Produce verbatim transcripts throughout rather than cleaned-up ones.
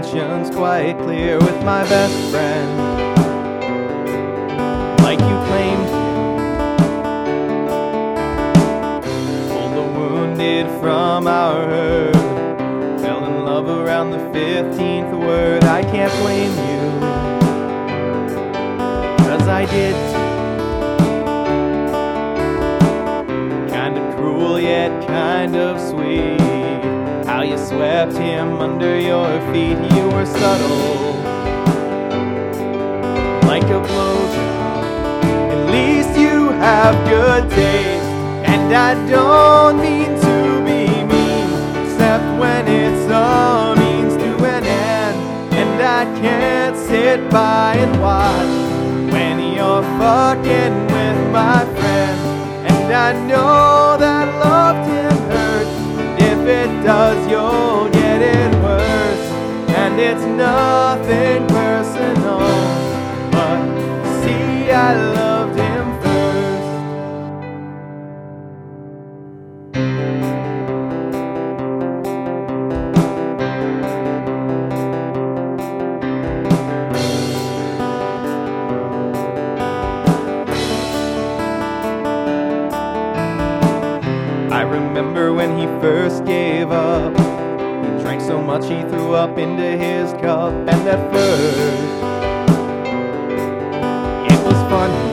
intentions quite clear with my best friend. Like you claimed him, pulled the wounded from our herd, fell in love around the fifteenth word. I can't blame you, 'cause I did too. Kind of cruel yet kind of sweet, how you swept him under your feet. You were subtle, like a blowjob. At least you have good taste, and I don't mean to be mean, except when it's a means to an end. And I can't sit by and watch when you're fucking with my friend. And I know that love can hurt, and if it does, you'll get it worse. And it's nothing personal, but see, I loved him first. I remember when he first gave up. He drank so much he threw up into his cup. And at first it was funny,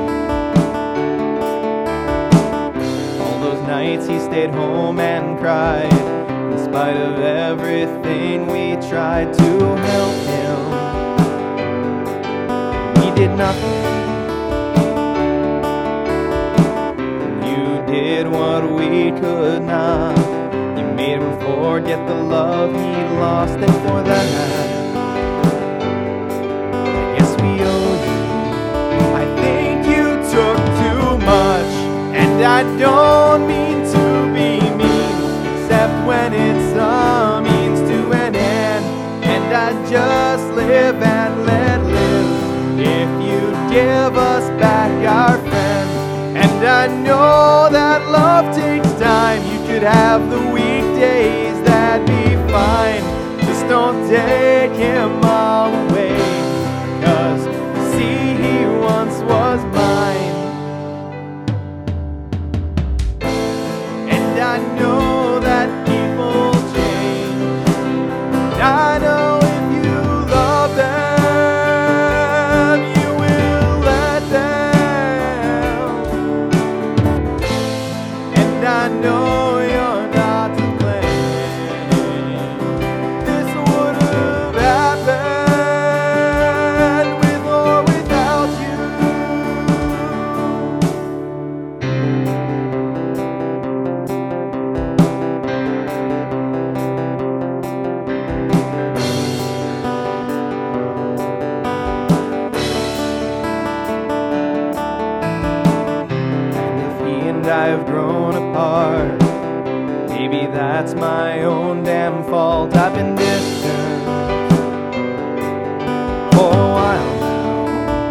all those nights he stayed home and cried, in spite of everything we tried to help him. He did nothing, did what we could not. You made him forget the love he lost, and for that I guess we owe you. I think you took too much, and I don't mean to be mean, except when it's a means to an end. And I just live and let live if you'd give us back our friend. And I know that love takes time. You could have the weekdays, that'd be fine. Just don't take him all away, 'cause see, he once was mine. And I know that people change, and I know if you love them, you will let them. And I know you're not to blame. This would have happened with or without you. And if he and I have grown apart, maybe that's my own damn fault. I've been distant for a while now.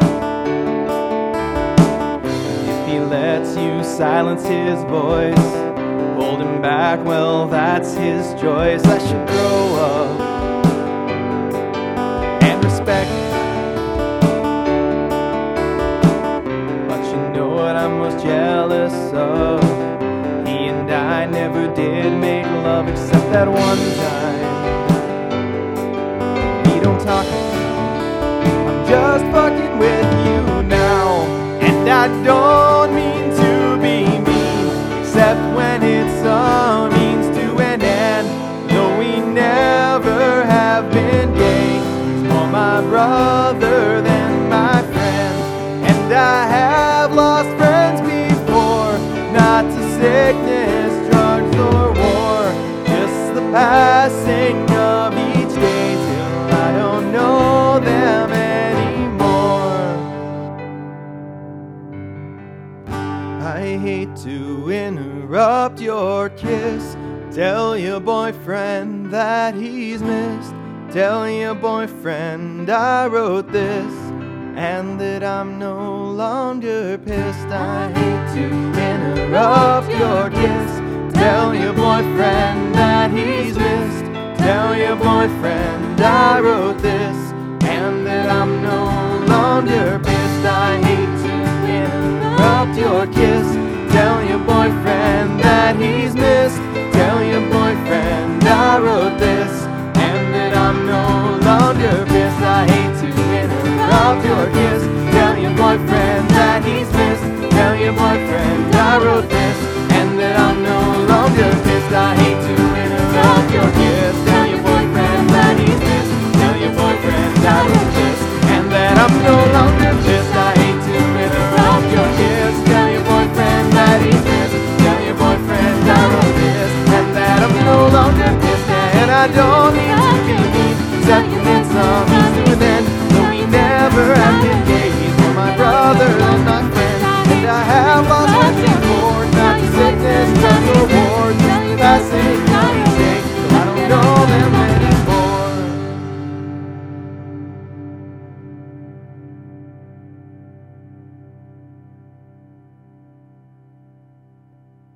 If he lets you silence his voice, hold him back, well, that's his choice. I should grow up and respect that. But you know what I'm most jealous of? He and I never did make love except that one time. We don't talk about, I'm just fucking with you now. And I don't mean to be mean, except when it's a means to an end. Though we never have been gay, he's more my brother than my friend. And I have lost friends before, not to sickness, drugs, or war, just the passing of each day till I don't know them anymore. I hate to interrupt your kiss. Tell your boyfriend that he's missed. Tell your boyfriend I wrote this, and that I'm no longer pissed. I hate to interrupt your kiss. Tell your boyfriend that he's missed. Tell your boyfriend boyfriend, I wrote this, and that I'm no longer pissed. I hate to interrupt your kiss. Tell your boyfriend that he's missed. Tell your boyfriend I wrote this, and that I'm no longer pissed. I hate to interrupt your kiss. Tell your boyfriend that he's missed. Tell your boyfriend I wrote this, and that I'm no longer pissed. I hate to interrupt your kiss. Tell your boyfriend that he's missed. Tell your boyfriend I wrote this, and that I'm no longer pissed. I hate to interrupt your kiss. Tell your boyfriend that he's missed. Tell your boyfriend I wrote this, and that I'm no longer pissed. And I don't